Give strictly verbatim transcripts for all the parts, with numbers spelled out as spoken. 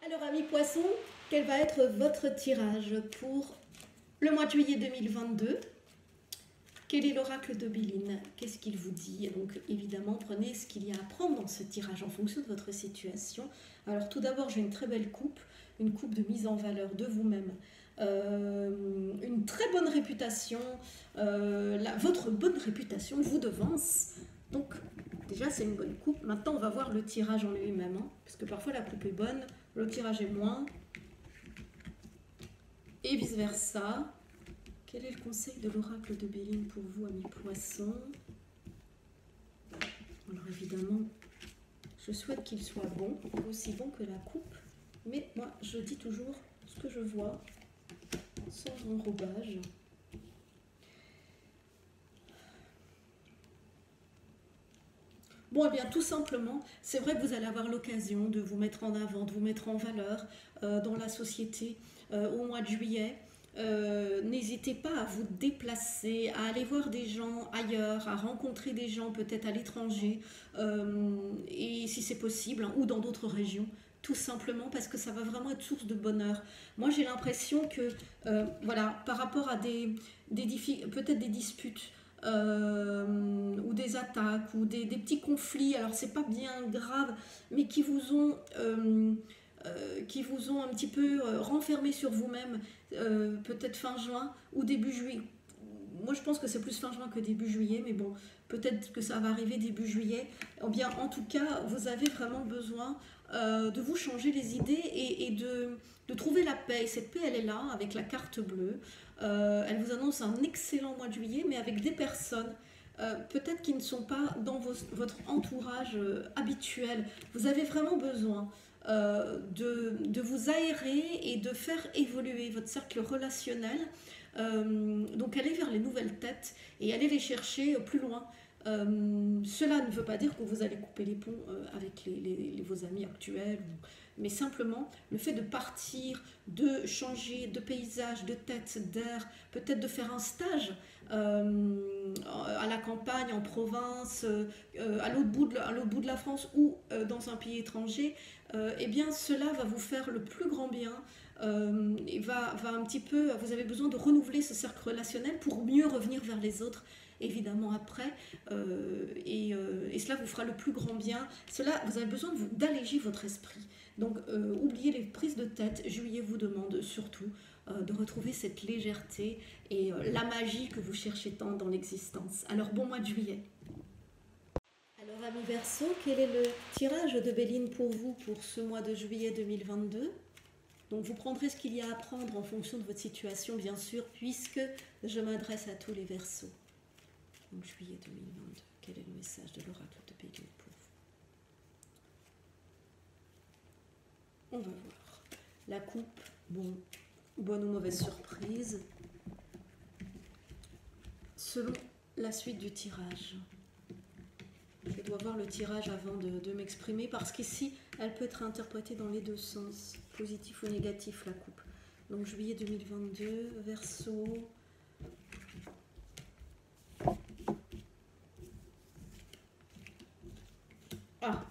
Alors, amis poissons, quel va être votre tirage pour le mois de juillet deux mille vingt-deux? Quel est l'oracle de Béline? Qu'est-ce qu'il vous dit? Donc, évidemment, prenez ce qu'il y a à prendre dans ce tirage en fonction de votre situation. Alors, tout d'abord, j'ai une très belle coupe, une coupe de mise en valeur de vous-même. Euh, une très bonne réputation, euh, la, votre bonne réputation vous devance. Donc, déjà, c'est une bonne coupe. Maintenant, on va voir le tirage en lui-même, hein, parce que parfois la coupe est bonne, le tirage est moins, et vice-versa. Quel est le conseil de l'oracle de Béline pour vous, amis poissons? Alors évidemment, je souhaite qu'il soit bon, aussi bon que la coupe, mais moi, je dis toujours ce que je vois, sans enrobage. Bon, eh bien, tout simplement, c'est vrai que vous allez avoir l'occasion de vous mettre en avant, de vous mettre en valeur euh, dans la société euh, au mois de juillet. Euh, N'hésitez pas à vous déplacer, à aller voir des gens ailleurs, à rencontrer des gens peut-être à l'étranger, euh, et si c'est possible, hein, ou dans d'autres régions, tout simplement parce que ça va vraiment être source de bonheur. Moi, j'ai l'impression que, euh, voilà, par rapport à des, des peut-être des disputes, euh, ou des attaques ou des, des petits conflits, alors c'est pas bien grave, mais qui vous ont euh, euh, qui vous ont un petit peu euh, renfermé sur vous-même, euh, peut-être fin juin ou début juillet. Moi je pense que c'est plus fin juin que début juillet, mais bon, peut-être que ça va arriver début juillet. Eh bien, en tout cas, vous avez vraiment besoin euh, de vous changer les idées et, et de, de trouver la paix. Et cette paix, elle est là, avec la carte bleue. Euh, elle vous annonce un excellent mois de juillet, mais avec des personnes euh, peut-être qui ne sont pas dans vos, votre entourage euh, habituel. Vous avez vraiment besoin euh, de, de vous aérer et de faire évoluer votre cercle relationnel. Euh, donc allez vers les nouvelles têtes et allez les chercher plus loin. Euh, cela ne veut pas dire que vous allez couper les ponts euh, avec les, les, les, vos amis actuels, ou, mais simplement le fait de partir, de changer de paysage, de tête, d'air, peut-être de faire un stage euh, à la campagne, en province, euh, à l'autre bout, bout de la France ou euh, dans un pays étranger, euh, eh bien cela va vous faire le plus grand bien. Euh, et va, va un petit peu, vous avez besoin de renouveler ce cercle relationnel pour mieux revenir vers les autres, évidemment après, euh, et, euh, et cela vous fera le plus grand bien. Cela, vous avez besoin d'alléger votre esprit. Donc euh, oubliez les prises de tête. Juillet vous demande surtout euh, de retrouver cette légèreté et euh, la magie que vous cherchez tant dans l'existence. Alors bon mois de juillet. Alors amis Verseau, quel est le tirage de Béline pour vous pour ce mois de juillet deux mille vingt-deux? Donc vous prendrez ce qu'il y a à prendre en fonction de votre situation, bien sûr, puisque je m'adresse à tous les Verseaux. Donc juillet deux mille vingt-deux, quel est le message de l'oracle de Béline pour vous? On va voir. La coupe, bon, bonne ou mauvaise surprise, selon la suite du tirage. Je dois voir le tirage avant de, de m'exprimer, parce qu'ici, elle peut être interprétée dans les deux sens, positif ou négatif, la coupe. Donc juillet deux mille vingt-deux, Verseau. Ah.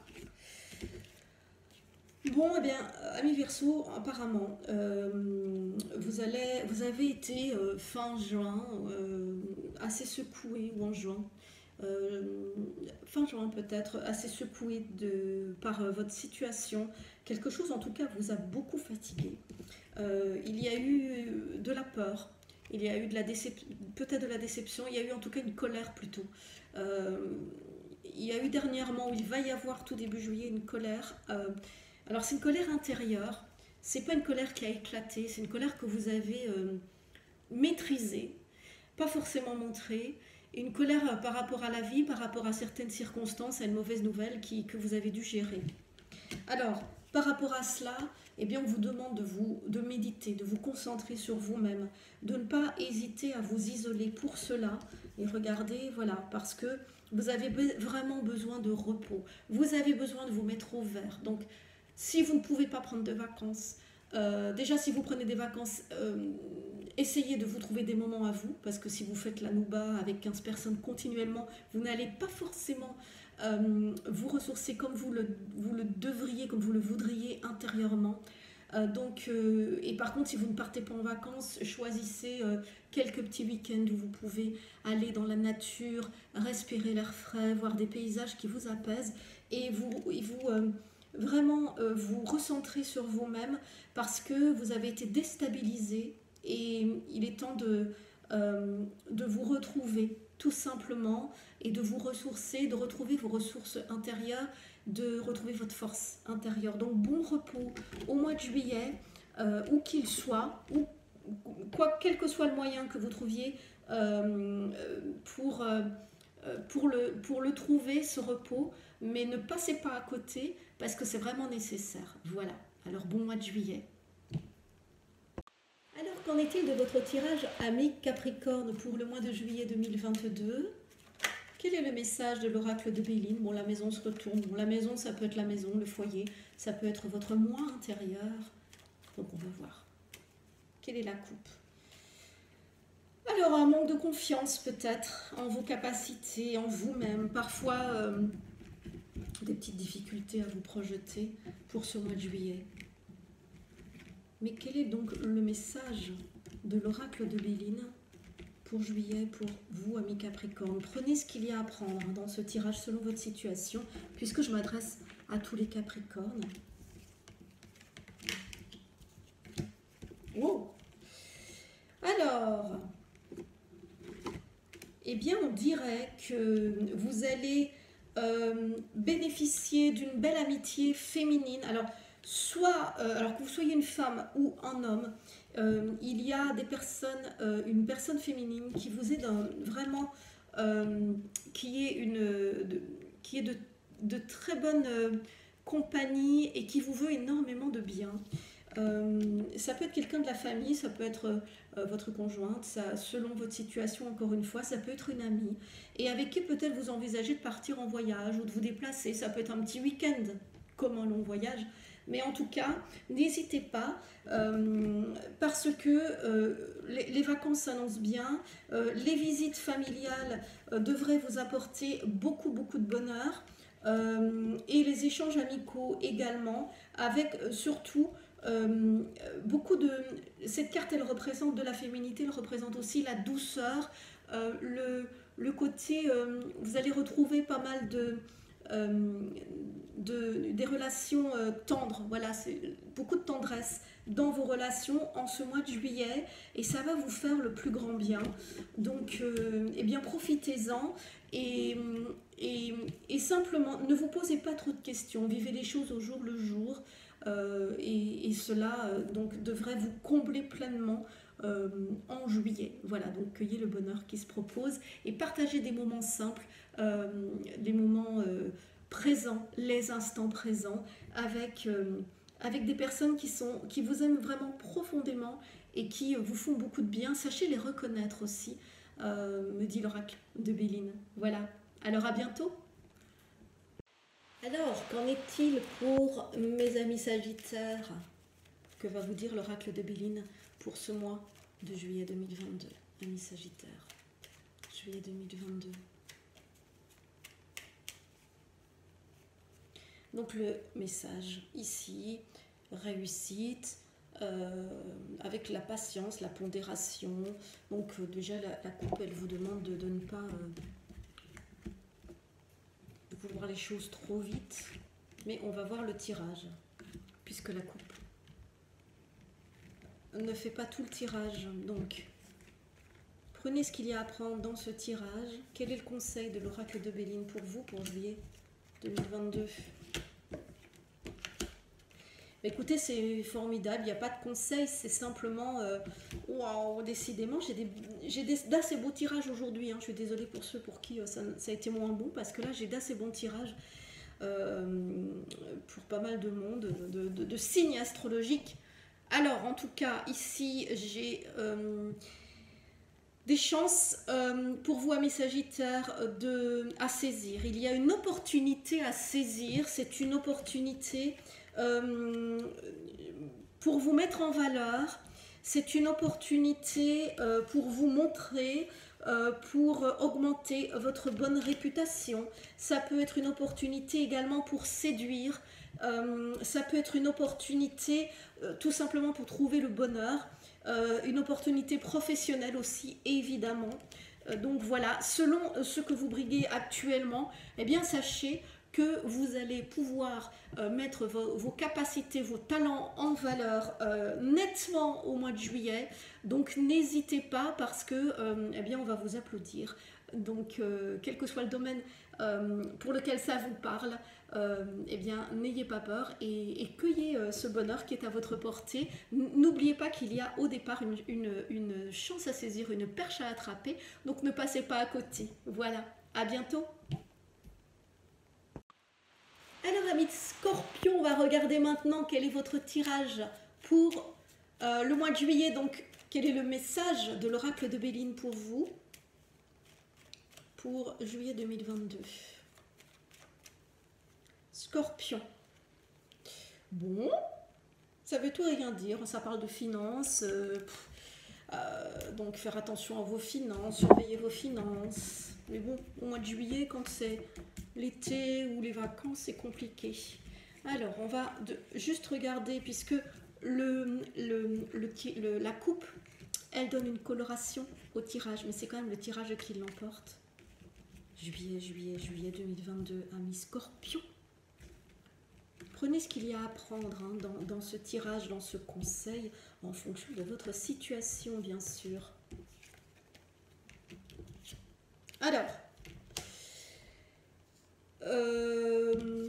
Bon, eh bien, amis Verseau, apparemment, euh, vous, allez, vous avez été euh, fin juin euh, assez secoué, ou en juin, euh, fin juin peut-être, assez secoué de, par euh, votre situation. Quelque chose en tout cas vous a beaucoup fatigué. Euh, il y a eu de la peur, il y a eu de la déception, peut-être de la déception, il y a eu en tout cas une colère plutôt. Euh, il y a eu dernièrement, où il va y avoir tout début juillet, une colère. Euh, alors c'est une colère intérieure, c'est pas une colère qui a éclaté, c'est une colère que vous avez euh, maîtrisée, pas forcément montrée, une colère par rapport à la vie, par rapport à certaines circonstances, à une mauvaise nouvelle qui, que vous avez dû gérer. Alors, par rapport à cela, eh bien, on vous demande de, vous, de méditer, de vous concentrer sur vous-même, de ne pas hésiter à vous isoler pour cela. Et regardez, voilà, parce que vous avez vraiment besoin de repos. Vous avez besoin de vous mettre au vert. Donc, si vous ne pouvez pas prendre de vacances, euh, déjà si vous prenez des vacances, euh, essayez de vous trouver des moments à vous, parce que si vous faites la nouba avec quinze personnes continuellement, vous n'allez pas forcément euh, vous ressourcer comme vous le, vous le devriez, comme vous le voudriez intérieurement. Euh, donc, euh, et par contre, si vous ne partez pas en vacances, choisissez euh, quelques petits week-ends où vous pouvez aller dans la nature, respirer l'air frais, voir des paysages qui vous apaisent et vous, et vous euh, vraiment euh, vous recentrer sur vous-même parce que vous avez été déstabilisé et il est temps de, euh, de vous retrouver tout simplement et de vous ressourcer, de retrouver vos ressources intérieures, de retrouver votre force intérieure. Donc bon repos au mois de juillet, euh, où qu'il soit, ou quoi, quel que soit le moyen que vous trouviez euh, pour, euh, pour, le, pour le trouver, ce repos, mais ne passez pas à côté parce que c'est vraiment nécessaire. Voilà, alors bon mois de juillet. Alors qu'en est-il de votre tirage ami Capricorne pour le mois de juillet deux mille vingt-deux? Quel est le message de l'oracle de Béline? Bon, la maison se retourne. Bon, la maison, ça peut être la maison, le foyer, ça peut être votre moi intérieur. Donc, on va voir. Quelle est la coupe? Alors, un manque de confiance peut-être en vos capacités, en vous-même. Parfois, euh, des petites difficultés à vous projeter pour ce mois de juillet. Mais quel est donc le message de l'oracle de Béline pour juillet, pour vous, amis Capricorne? Prenez ce qu'il y a à prendre dans ce tirage selon votre situation, puisque je m'adresse à tous les Capricornes. Wow. Alors, eh bien, on dirait que vous allez euh, bénéficier d'une belle amitié féminine. Alors, soit, euh, alors que vous soyez une femme ou un homme, euh, il y a des personnes, euh, une personne féminine qui vous est d'un, vraiment, euh, qui est, une, de, qui est de, de très bonne euh, compagnie et qui vous veut énormément de bien. Euh, ça peut être quelqu'un de la famille, ça peut être euh, votre conjointe, ça, selon votre situation, encore une fois, ça peut être une amie, et avec qui peut-être vous envisagez de partir en voyage ou de vous déplacer. Ça peut être un petit week-end comme un long voyage, mais en tout cas, n'hésitez pas, euh, parce que euh, les, les vacances s'annoncent bien, euh, les visites familiales euh, devraient vous apporter beaucoup, beaucoup de bonheur, euh, et les échanges amicaux également, avec euh, surtout Euh, beaucoup de... Cette carte, elle représente de la féminité, elle représente aussi la douceur, euh, le, le côté... Euh, vous allez retrouver pas mal de... Euh, de des relations euh, tendres, voilà, c'est beaucoup de tendresse dans vos relations en ce mois de juillet, et ça va vous faire le plus grand bien. Donc, euh, eh bien, profitez-en, et, et, et simplement, ne vous posez pas trop de questions, vivez les choses au jour le jour. Euh, et, et cela euh, donc devrait vous combler pleinement euh, en juillet. Voilà, donc cueillez le bonheur qui se propose et partagez des moments simples, euh, des moments euh, présents, les instants présents avec, euh, avec des personnes qui, sont, qui vous aiment vraiment profondément et qui vous font beaucoup de bien. Sachez les reconnaître aussi, euh, me dit l'oracle de Béline. Voilà, alors à bientôt. Alors, qu'en est-il pour mes amis Sagittaires? Que va vous dire l'oracle de Béline pour ce mois de juillet deux mille vingt-deux? Amis Sagittaires, juillet deux mille vingt-deux. Donc le message ici, réussite, euh, avec la patience, la pondération. Donc euh, déjà la, la coupe, elle vous demande de, de ne pas... Euh, vouloir les choses trop vite, mais on va voir le tirage, puisque la coupe ne fait pas tout le tirage. Donc, prenez ce qu'il y a à prendre dans ce tirage. Quel est le conseil de l'oracle de Béline pour vous pour juillet deux mille vingt-deux? Écoutez, c'est formidable, il n'y a pas de conseil, c'est simplement... Euh, waouh, décidément, j'ai d'assez beaux tirages aujourd'hui. Hein. Je suis désolée pour ceux pour qui euh, ça, ça a été moins bon, parce que là, j'ai d'assez bons tirages euh, pour pas mal de monde, de, de, de signes astrologiques. Alors, en tout cas, ici, j'ai... Euh, des chances euh, pour vous, amis Sagittaires, de, à saisir. Il y a une opportunité à saisir, c'est une opportunité... Euh, pour vous mettre en valeur, c'est une opportunité euh, pour vous montrer, euh, pour augmenter votre bonne réputation. Ça peut être une opportunité également pour séduire Euh, ça peut être une opportunité euh, tout simplement pour trouver le bonheur, euh, une opportunité professionnelle aussi, évidemment. Euh, donc voilà, selon ce que vous briguez actuellement, eh bien sachez que vous allez pouvoir euh, mettre vos, vos capacités, vos talents en valeur euh, nettement au mois de juillet. Donc n'hésitez pas parce que euh, eh bien, on va vous applaudir. Donc euh, quel que soit le domaine euh, pour lequel ça vous parle, euh, eh bien n'ayez pas peur et, et cueillez euh, ce bonheur qui est à votre portée. N'oubliez pas qu'il y a au départ une, une, une chance à saisir, une perche à attraper. Donc ne passez pas à côté. Voilà, à bientôt. Alors amis de Scorpion, on va regarder maintenant quel est votre tirage pour euh, le mois de juillet. Donc quel est le message de l'oracle de Béline pour vous pour juillet deux mille vingt-deux. Scorpion. Bon, ça veut tout et rien dire. Ça parle de finances. Euh, euh, donc faire attention à vos finances, surveiller vos finances. Mais bon, au mois de juillet, quand c'est l'été ou les vacances, c'est compliqué. Alors, on va de, juste regarder, puisque le, le, le, le, la coupe, elle donne une coloration au tirage, mais c'est quand même le tirage qui l'emporte. Juillet, juillet, juillet deux mille vingt-deux, amis Scorpion. Prenez ce qu'il y a à prendre hein, dans, dans ce tirage, dans ce conseil, en fonction de votre situation, bien sûr. Alors, euh,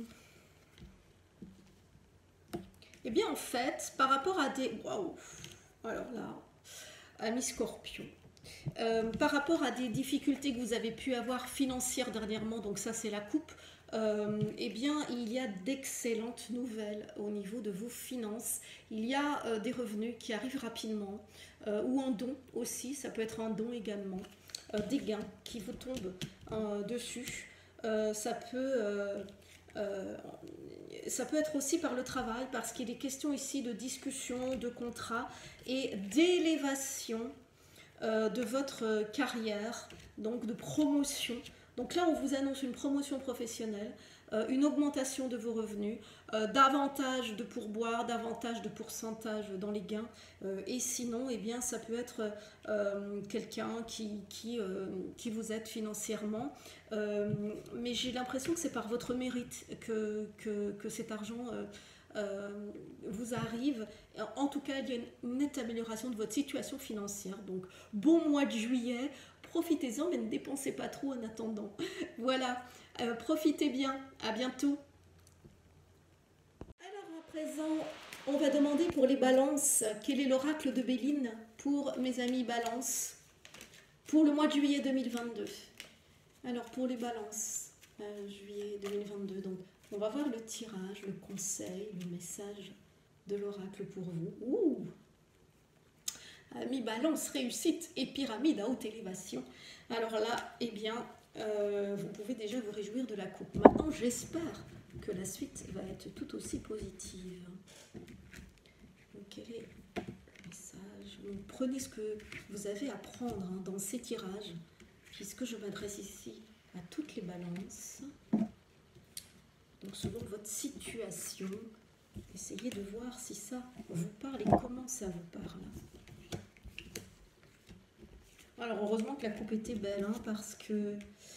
eh bien en fait, par rapport à des... Waouh. Alors là, amis Scorpion, euh, par rapport à des difficultés que vous avez pu avoir financières dernièrement, donc ça c'est la coupe, euh, eh bien il y a d'excellentes nouvelles au niveau de vos finances. Il y a euh, des revenus qui arrivent rapidement, euh, ou en don aussi, ça peut être un don également, euh, des gains qui vous tombent euh, dessus. Euh, ça peut... Euh, euh, ça peut être aussi par le travail, parce qu'il est question ici de discussion, de contrat et d'élévation euh, de votre carrière, donc de promotion. Donc là, on vous annonce une promotion professionnelle, euh, une augmentation de vos revenus, euh, davantage de pourboire, davantage de pourcentage dans les gains. Euh, et sinon, eh bien, ça peut être euh, quelqu'un qui, qui, euh, qui vous aide financièrement. Euh, mais j'ai l'impression que c'est par votre mérite que, que, que cet argent euh, euh, vous arrive. En tout cas, il y a une, une nette amélioration de votre situation financière. Donc, bon mois de juillet. Profitez-en, mais ne dépensez pas trop en attendant. Voilà, euh, profitez bien. À bientôt. Alors, à présent, on va demander pour les balances, quel est l'oracle de Béline pour mes amis balance pour le mois de juillet deux mille vingt-deux. Alors, pour les balances, euh, juillet deux mille vingt-deux, donc on va voir le tirage, le conseil, le message de l'oracle pour vous. Ouh! Amis balance, réussite et pyramide à haute élévation. Alors là, eh bien, euh, vous pouvez déjà vous réjouir de la coupe. Maintenant, j'espère que la suite va être tout aussi positive. Donc, quel est le message? Donc, prenez ce que vous avez à prendre hein, dans ces tirages, puisque je m'adresse ici à toutes les balances. Donc, selon votre situation, essayez de voir si ça vous parle et comment ça vous parle. Alors, heureusement que la coupe était belle, hein, parce que...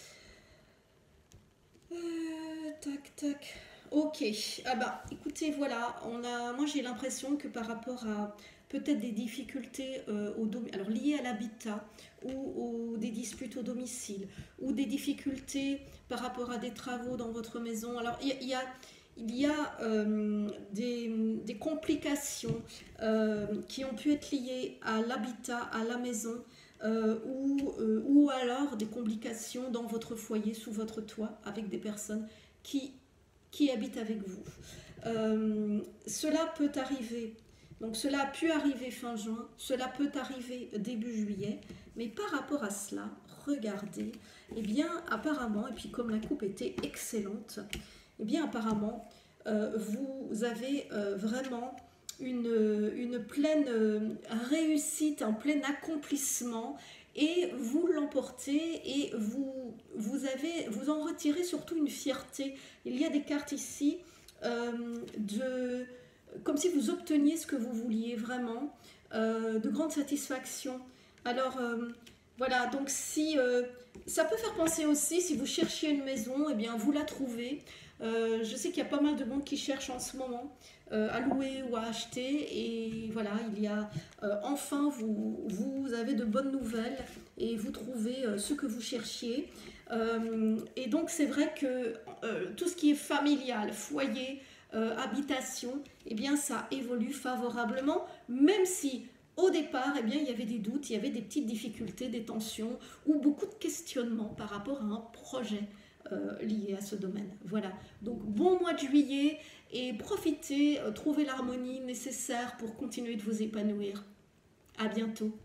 Euh, tac, tac. Ok. Ah bah, écoutez, voilà. On a... Moi, j'ai l'impression que par rapport à peut-être des difficultés euh, au dom... alors, liées à l'habitat, ou, ou des disputes au domicile, ou des difficultés par rapport à des travaux dans votre maison. Alors, il y, y a... Il y a euh, des, des complications euh, qui ont pu être liées à l'habitat, à la maison, Euh, ou, euh, ou alors des complications dans votre foyer, sous votre toit, avec des personnes qui, qui habitent avec vous. Euh, cela peut arriver, donc cela a pu arriver fin juin, cela peut arriver début juillet, mais par rapport à cela, regardez, eh bien apparemment, et puis comme la coupe était excellente, eh bien apparemment, euh, vous avez euh, vraiment... Une, une pleine réussite, un plein accomplissement, et vous l'emportez et vous, vous, avez, vous en retirez surtout une fierté. Il y a des cartes ici euh, de, comme si vous obteniez ce que vous vouliez vraiment, euh, de grande satisfaction. Alors, euh, voilà, donc si euh, ça peut faire penser aussi, si vous cherchiez une maison, eh bien vous la trouvez. Euh, je sais qu'il y a pas mal de monde qui cherche en ce moment euh, à louer ou à acheter, et voilà, il y a euh, enfin vous, vous avez de bonnes nouvelles et vous trouvez euh, ce que vous cherchiez. Euh, et donc c'est vrai que euh, tout ce qui est familial, foyer, euh, habitation, eh bien ça évolue favorablement, même si au départ, eh bien, il y avait des doutes, il y avait des petites difficultés, des tensions ou beaucoup de questionnements par rapport à un projet euh, lié à ce domaine. Voilà, donc bon mois de juillet et profitez, euh, trouvez l'harmonie nécessaire pour continuer de vous épanouir. À bientôt.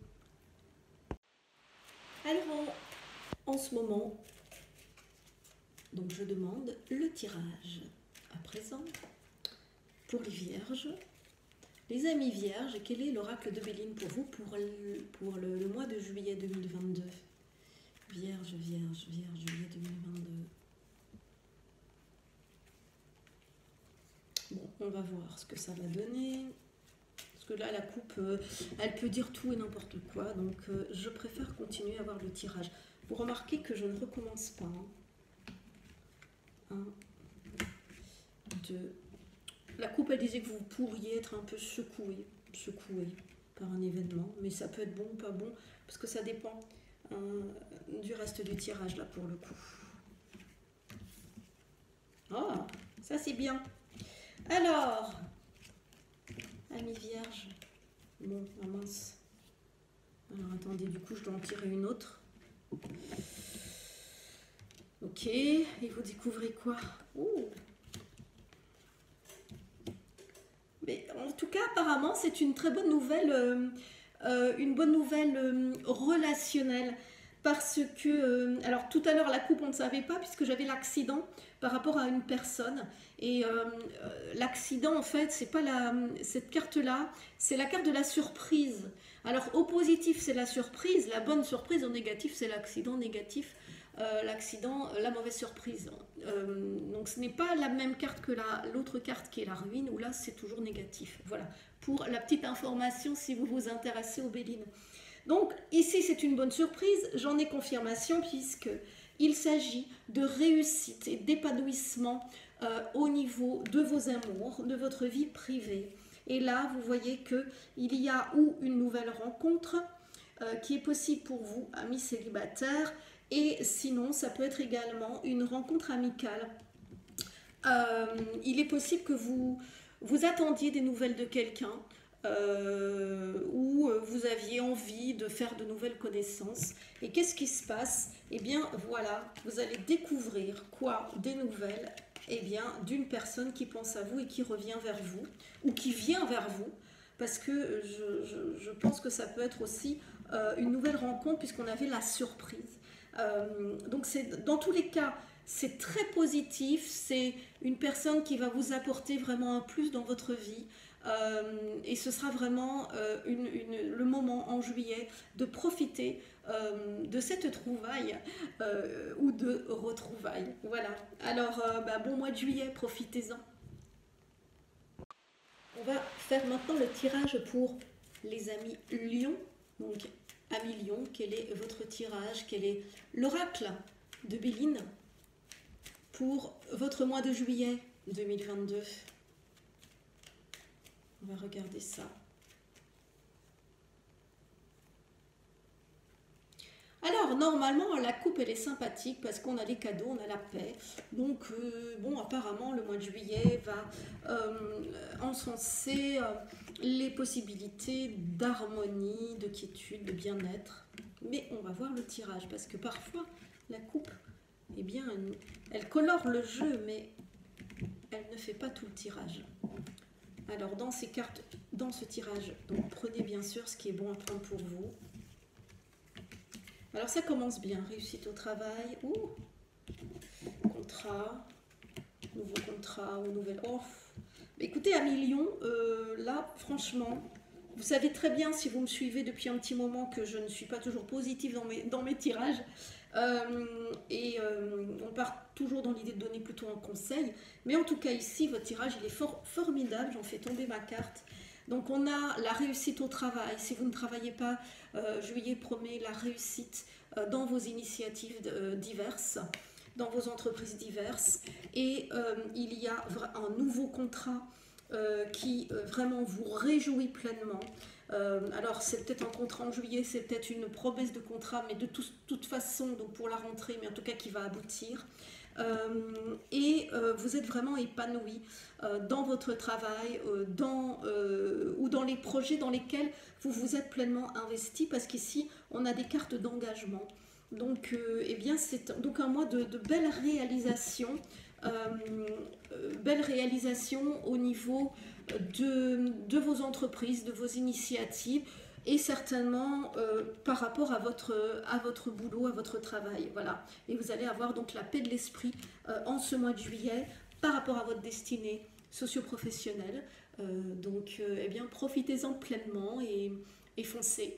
Alors, en, en ce moment, donc je demande le tirage à présent pour les vierges. Les amis vierges, quel est l'oracle de Béline pour vous pour le, pour le, le mois de juillet deux mille vingt-deux? Vierge, vierge, vierge, juillet deux mille vingt-deux. Bon, on va voir ce que ça va donner. Parce que là, la coupe, euh, elle peut dire tout et n'importe quoi. Donc, euh, je préfère continuer à voir le tirage. Vous remarquez que je ne recommence pas. Un, deux... La coupe, elle disait que vous pourriez être un peu secoué, secoué par un événement, mais ça peut être bon ou pas bon, parce que ça dépend hein, du reste du tirage, là, pour le coup. Ah, ça c'est bien. Alors, amis vierges, bon, ah mince. Alors, attendez, du coup, je dois en tirer une autre. Ok, et vous découvrez quoi? Ouh. Mais en tout cas, apparemment, c'est une très bonne nouvelle, euh, euh, une bonne nouvelle euh, relationnelle. Parce que, euh, alors tout à l'heure, la coupe, on ne savait pas, puisque j'avais l'accident par rapport à une personne. Et euh, euh, l'accident, en fait, c'est pas la, cette carte-là, c'est la carte de la surprise. Alors, au positif, c'est la surprise. La bonne surprise, au négatif, c'est l'accident négatif. Euh, l'accident, la mauvaise surprise. Euh, donc ce n'est pas la même carte que l'autre carte qui est la ruine, où là c'est toujours négatif. Voilà, pour la petite information si vous vous intéressez aux Bélines. Donc ici c'est une bonne surprise, j'en ai confirmation puisque il s'agit de réussite et d'épanouissement euh, au niveau de vos amours, de votre vie privée. Et là vous voyez qu'il y a ou une nouvelle rencontre euh, qui est possible pour vous, amis célibataires. Et sinon, ça peut être également une rencontre amicale. Euh, il est possible que vous, vous attendiez des nouvelles de quelqu'un euh, ou vous aviez envie de faire de nouvelles connaissances. Et qu'est-ce qui se passe? Eh bien, voilà, vous allez découvrir quoi? Des nouvelles eh bien, d'une personne qui pense à vous et qui revient vers vous ou qui vient vers vous. Parce que je, je, je pense que ça peut être aussi euh, une nouvelle rencontre puisqu'on avait la surprise. Euh, donc c'est dans tous les cas c'est très positif, c'est une personne qui va vous apporter vraiment un plus dans votre vie euh, et ce sera vraiment euh, une, une, le moment en juillet de profiter euh, de cette trouvaille euh, ou de retrouvailles. Voilà, alors euh, bah, bon mois de juillet, profitez-en. On va faire maintenant le tirage pour les amis Lion. Donc amis Lion, quel est votre tirage? Quel est l'oracle de Béline pour votre mois de juillet deux mille vingt-deux? On va regarder ça. Alors, normalement, la coupe, elle est sympathique parce qu'on a les cadeaux, on a la paix. Donc, euh, bon, apparemment, le mois de juillet va euh, encenser euh, les possibilités d'harmonie, de quiétude, de bien-être. Mais on va voir le tirage parce que parfois, la coupe, eh bien, elle, elle colore le jeu, mais elle ne fait pas tout le tirage. Alors, dans ces cartes, dans ce tirage, donc prenez bien sûr ce qui est bon à prendre pour vous. Alors ça commence bien, réussite au travail, ou contrat, nouveau contrat ou nouvelle offre. Écoutez, à million, euh, là, franchement, vous savez très bien si vous me suivez depuis un petit moment que je ne suis pas toujours positive dans mes, dans mes tirages. Euh, et euh, on part toujours dans l'idée de donner plutôt un conseil. Mais en tout cas ici, votre tirage, il est for formidable. J'en fais tomber ma carte. Donc on a la réussite au travail. Si vous ne travaillez pas, euh, juillet promet la réussite euh, dans vos initiatives euh, diverses, dans vos entreprises diverses. Et euh, il y a un nouveau contrat euh, qui euh, vraiment vous réjouit pleinement. Euh, alors c'est peut-être un contrat en juillet, c'est peut-être une promesse de contrat, mais de tout, toute façon, donc pour la rentrée, mais en tout cas qui va aboutir. Euh, et euh, vous êtes vraiment épanoui euh, dans votre travail euh, dans, euh, ou dans les projets dans lesquels vous vous êtes pleinement investi, parce qu'ici on a des cartes d'engagement. Donc, euh, eh bien, c'est donc un mois de, de belles réalisations, euh, euh, belles réalisations au niveau de, de vos entreprises, de vos initiatives, et certainement euh, par rapport à votre, à votre boulot, à votre travail. Voilà. Et vous allez avoir donc la paix de l'esprit euh, en ce mois de juillet par rapport à votre destinée socio-professionnelle. Euh, donc, euh, eh bien, profitez-en pleinement et, et foncez.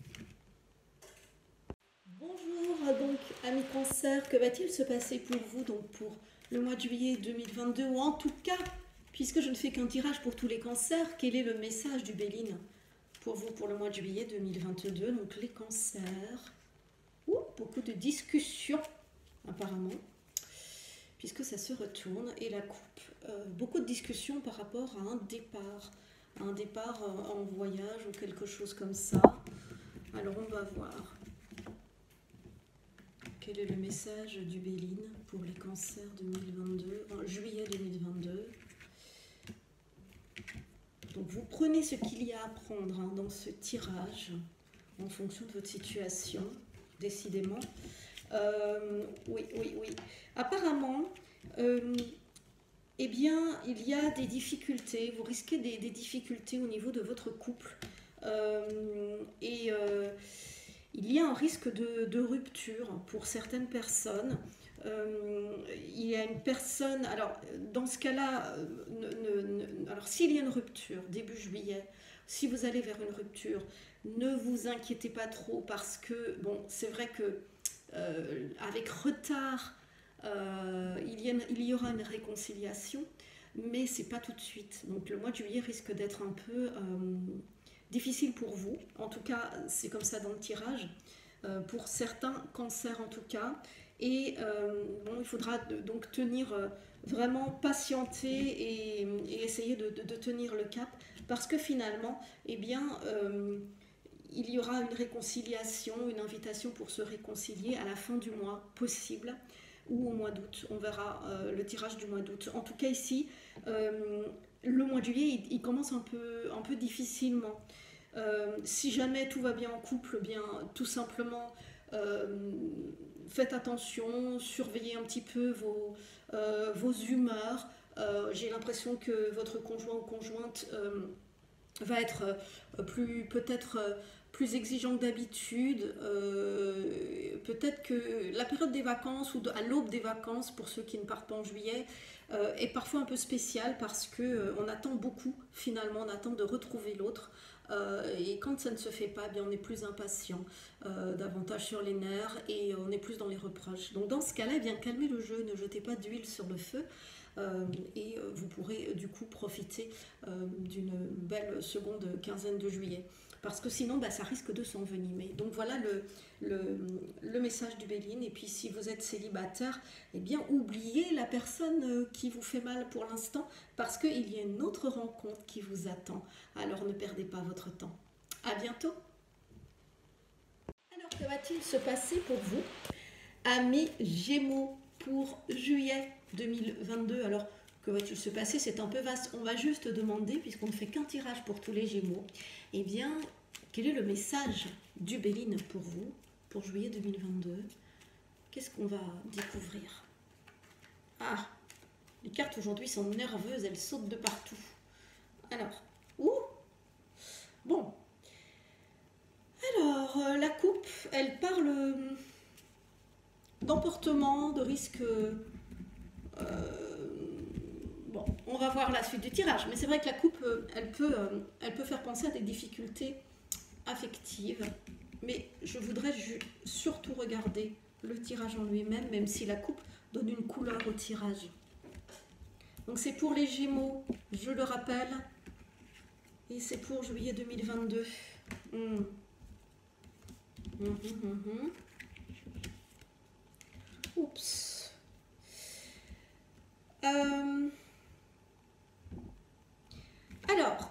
Bonjour, donc, amis Cancer, que va-t-il se passer pour vous donc pour le mois de juillet deux mille vingt-deux, ou en tout cas, puisque je ne fais qu'un tirage pour tous les cancers, quel est le message du Béline pour vous pour le mois de juillet deux mille vingt-deux? Donc les cancers, ouh, beaucoup de discussions apparemment, puisque ça se retourne, et la coupe, euh, beaucoup de discussions par rapport à un départ, à un départ euh, en voyage ou quelque chose comme ça. Alors on va voir. Quel est le message du Béline pour les cancers deux mille vingt-deux, en juillet deux mille vingt-deux? Donc vous prenez ce qu'il y a à prendre hein, dans ce tirage en fonction de votre situation, décidément. Euh, oui, oui, oui. Apparemment, euh, eh bien, il y a des difficultés, vous risquez des, des difficultés au niveau de votre couple. Euh, et euh, il y a un risque de, de rupture pour certaines personnes. Euh, il y a une personne, alors dans ce cas-là, alors s'il y a une rupture début juillet, si vous allez vers une rupture, ne vous inquiétez pas trop, parce que bon, c'est vrai que euh, avec retard, euh, il, y a, il y aura une réconciliation, mais c'est pas tout de suite. Donc le mois de juillet risque d'être un peu euh, difficile pour vous. En tout cas, c'est comme ça dans le tirage, euh, pour certains cancers en tout cas. Et euh, bon, il faudra de, donc tenir, euh, vraiment patienter et, et essayer de, de, de tenir le cap, parce que finalement, eh bien, euh, il y aura une réconciliation, une invitation pour se réconcilier à la fin du mois possible, ou au mois d'août. On verra euh, le tirage du mois d'août. En tout cas ici, euh, le mois de juillet, il, il commence un peu, un peu difficilement. Euh, si jamais tout va bien en couple, bien tout simplement... Euh, faites attention, surveillez un petit peu vos, euh, vos humeurs. Euh, J'ai l'impression que votre conjoint ou conjointe euh, va être euh, plus, peut-être euh, plus exigeant que d'habitude. Euh, peut-être que la période des vacances ou de, à l'aube des vacances, pour ceux qui ne partent pas en juillet, euh, est parfois un peu spéciale, parce qu'on euh, attend beaucoup finalement, on attend de retrouver l'autre. Euh, et quand ça ne se fait pas, eh bien on est plus impatient, euh, davantage sur les nerfs, et on est plus dans les reproches. Donc dans ce cas-là, eh bien calmez le jeu, ne jetez pas d'huile sur le feu, euh, et vous pourrez euh, du coup profiter euh, d'une belle seconde quinzaine de juillet. Parce que sinon, bah, ça risque de s'envenimer. Donc voilà le, le, le message du Béline. Et puis si vous êtes célibataire, eh bien oubliez la personne qui vous fait mal pour l'instant, parce qu'il y a une autre rencontre qui vous attend. Alors ne perdez pas votre temps. À bientôt. Alors que va-t-il se passer pour vous, amis Gémeaux, pour juillet deux mille vingt-deux? Alors que va-t-il se passer? C'est un peu vaste. On va juste demander, puisqu'on ne fait qu'un tirage pour tous les Gémeaux, eh bien, quel est le message du Béline pour vous, pour juillet deux mille vingt-deux? Qu'est-ce qu'on va découvrir? Ah, les cartes aujourd'hui sont nerveuses, elles sautent de partout. Alors, ouh, bon. Alors, euh, la coupe, elle parle euh, d'emportement, de risque... Euh, bon, on va voir la suite du tirage, mais c'est vrai que la coupe, euh, elle, peut, euh, elle peut faire penser à des difficultés affectives. Mais je voudrais surtout regarder le tirage en lui-même, même si la coupe donne une couleur au tirage. Donc c'est pour les Gémeaux, je le rappelle, et c'est pour juillet deux mille vingt-deux. Mmh. Mmh, mmh, mmh. Oups. Euh... Alors,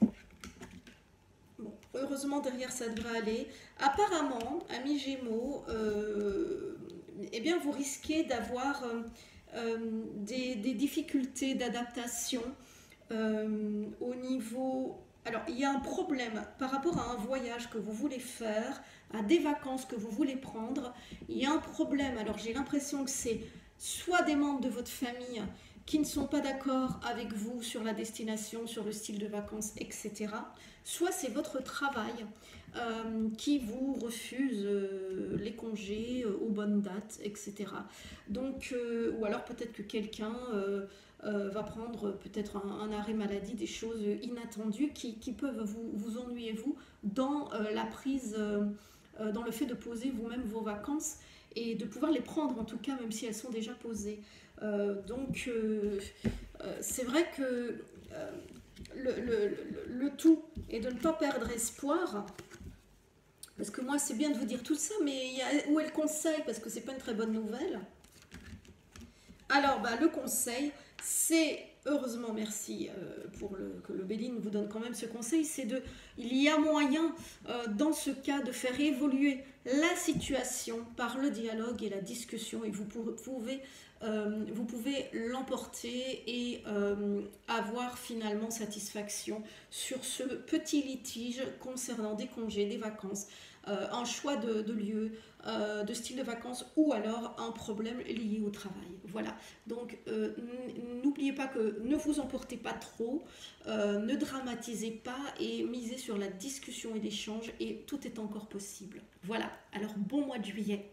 bon, heureusement derrière ça devrait aller. Apparemment, amis Gémeaux, euh, eh bien vous risquez d'avoir euh, euh, des, des difficultés d'adaptation euh, au niveau... Alors, il y a un problème par rapport à un voyage que vous voulez faire, à des vacances que vous voulez prendre. Il y a un problème. Alors, j'ai l'impression que c'est soit des membres de votre famille qui ne sont pas d'accord avec vous sur la destination, sur le style de vacances, et cetera. Soit c'est votre travail euh, qui vous refuse euh, les congés euh, aux bonnes dates, et cetera. Donc, euh, ou alors peut-être que quelqu'un euh, euh, va prendre peut-être un, un arrêt maladie, des choses inattendues qui, qui peuvent vous, vous ennuyer, vous, dans euh, la prise, euh, euh, dans le fait de poser vous-même vos vacances et de pouvoir les prendre, en tout cas, même si elles sont déjà posées. Euh, donc, euh, euh, c'est vrai que euh, le, le, le, le tout est de ne pas perdre espoir. Parce que moi, c'est bien de vous dire tout ça, mais il y a, où est le conseil? Parce que c'est pas une très bonne nouvelle. Alors, bah, le conseil, c'est, heureusement, merci euh, pour le, que le Béline vous donne quand même ce conseil, c'est de, il y a moyen, euh, dans ce cas, de faire évoluer la situation par le dialogue et la discussion, et vous pouvez, euh, vous pouvez l'emporter et euh, avoir finalement satisfaction sur ce petit litige concernant des congés, des vacances, euh, un choix de, de lieu, euh, de style de vacances ou alors un problème lié au travail. Voilà, donc euh, n'oubliez pas que ne vous emportez pas trop, euh, ne dramatisez pas et misez sur la discussion et l'échange et tout est encore possible. Voilà, alors bon mois de juillet.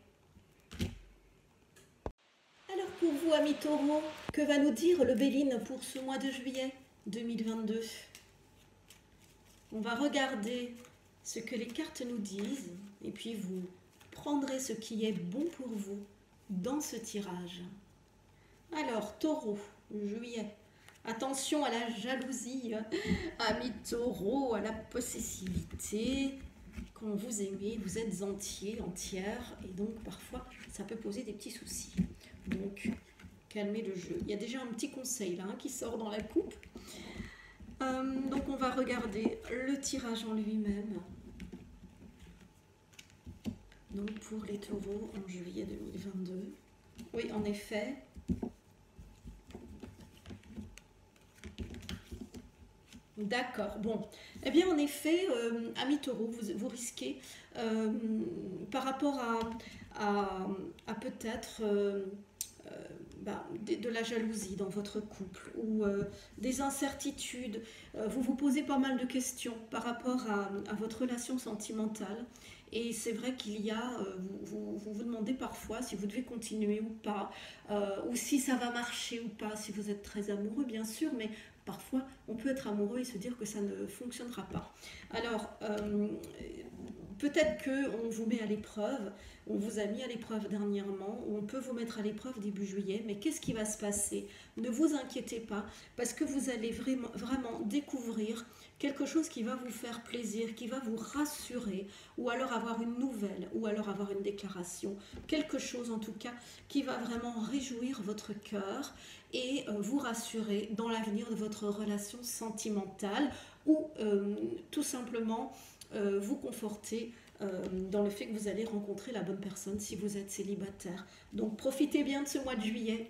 Alors pour vous amis taureaux, que va nous dire le Béline pour ce mois de juillet deux mille vingt-deux? On va regarder ce que les cartes nous disent et puis vous prendrez ce qui est bon pour vous dans ce tirage. Alors, taureau, juillet. Attention à la jalousie, amis taureau, à la possessivité. Quand vous aimez, vous êtes entier, entière, et donc parfois ça peut poser des petits soucis. Donc, calmez le jeu. Il y a déjà un petit conseil là hein, qui sort dans la coupe. Euh, donc, on va regarder le tirage en lui-même. Donc, pour les taureaux en juillet deux mille vingt-deux. Oui, en effet. D'accord, bon. Eh bien, en effet, euh, amis taureaux, vous, vous risquez, euh, par rapport à, à, à peut-être euh, euh, bah, de, de la jalousie dans votre couple ou euh, des incertitudes, euh, vous vous posez pas mal de questions par rapport à, à votre relation sentimentale. Et c'est vrai qu'il y a, euh, vous, vous vous demandez parfois si vous devez continuer ou pas, euh, ou si ça va marcher ou pas, si vous êtes très amoureux bien sûr, mais parfois on peut être amoureux et se dire que ça ne fonctionnera pas. Alors, euh, peut-être qu'on vous met à l'épreuve, on vous a mis à l'épreuve dernièrement, ou on peut vous mettre à l'épreuve début juillet, mais qu'est-ce qui va se passer? Ne vous inquiétez pas, parce que vous allez vraiment, vraiment découvrir quelque chose qui va vous faire plaisir, qui va vous rassurer, ou alors avoir une nouvelle, ou alors avoir une déclaration, quelque chose en tout cas qui va vraiment réjouir votre cœur et euh, vous rassurer dans l'avenir de votre relation sentimentale, ou euh, tout simplement euh, vous conforter euh, dans le fait que vous allez rencontrer la bonne personne si vous êtes célibataire. Donc profitez bien de ce mois de juillet.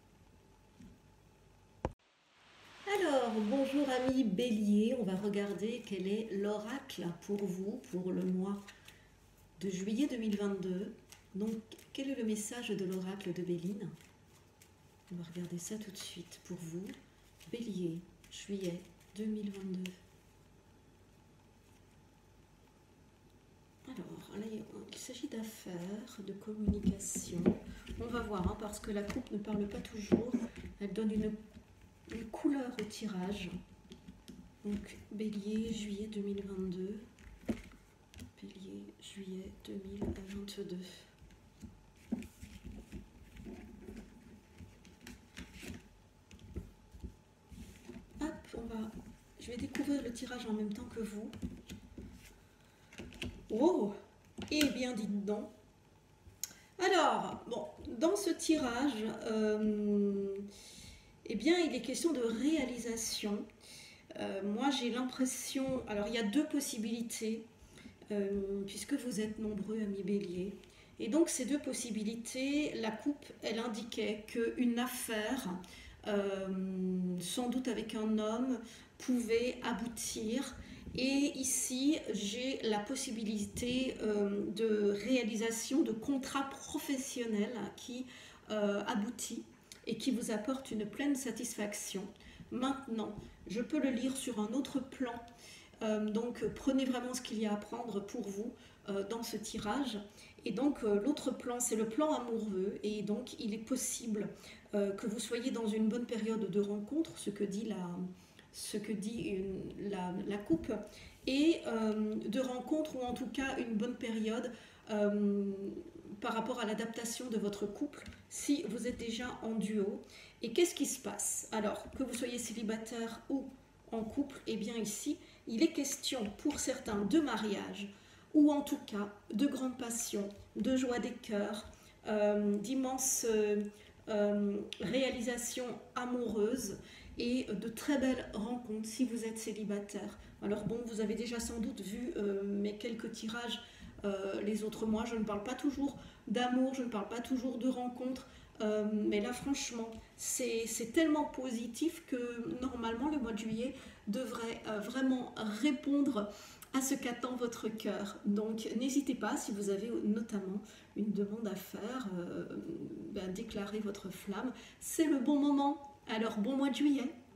Alors, bonjour amis bélier, on va regarder quel est l'oracle pour vous pour le mois de juillet deux mille vingt-deux. Donc, quel est le message de l'oracle de Béline? On va regarder ça tout de suite pour vous. Bélier, juillet deux mille vingt-deux. Alors, là, il s'agit d'affaires, de communication. On va voir, hein, parce que la coupe ne parle pas toujours. Elle donne une une couleur au tirage. Donc bélier, juillet deux mille vingt-deux. Bélier, juillet deux mille vingt-deux. tirage en même temps que vous. Oh, eh bien, dites donc. Alors, bon, dans ce tirage, euh, eh bien, il est question de réalisation. Euh, moi, j'ai l'impression... Alors, il y a deux possibilités, euh, puisque vous êtes nombreux, amis Bélier. Et donc, ces deux possibilités, la coupe, elle indiquait qu'une affaire, euh, sans doute avec un homme, pouvait aboutir. Et ici, j'ai la possibilité euh, de réalisation de contrats professionnels qui euh, aboutit et qui vous apporte une pleine satisfaction. Maintenant, je peux le lire sur un autre plan, euh, donc prenez vraiment ce qu'il y a à prendre pour vous euh, dans ce tirage. Et donc euh, l'autre plan, c'est le plan amoureux, et donc il est possible euh, que vous soyez dans une bonne période de rencontre, ce que dit la, ce que dit une, la, la coupe, et euh, de rencontre, ou en tout cas une bonne période euh, par rapport à l'adaptation de votre couple, si vous êtes déjà en duo. Et qu'est-ce qui se passe? Alors, que vous soyez célibataire ou en couple, eh bien ici, il est question pour certains de mariage, ou en tout cas de grande passion, de joie des cœurs, euh, d'immenses euh, euh, réalisations amoureuses et de très belles rencontres si vous êtes célibataire. Alors bon, vous avez déjà sans doute vu euh, mes quelques tirages euh, les autres mois. Je ne parle pas toujours d'amour, je ne parle pas toujours de rencontres, euh, mais là franchement, c'est tellement positif que normalement le mois de juillet devrait euh, vraiment répondre à ce qu'attend votre cœur. Donc n'hésitez pas, si vous avez notamment une demande à faire, euh, ben, déclarez votre flamme. C'est le bon moment. Alors bon mois de juillet.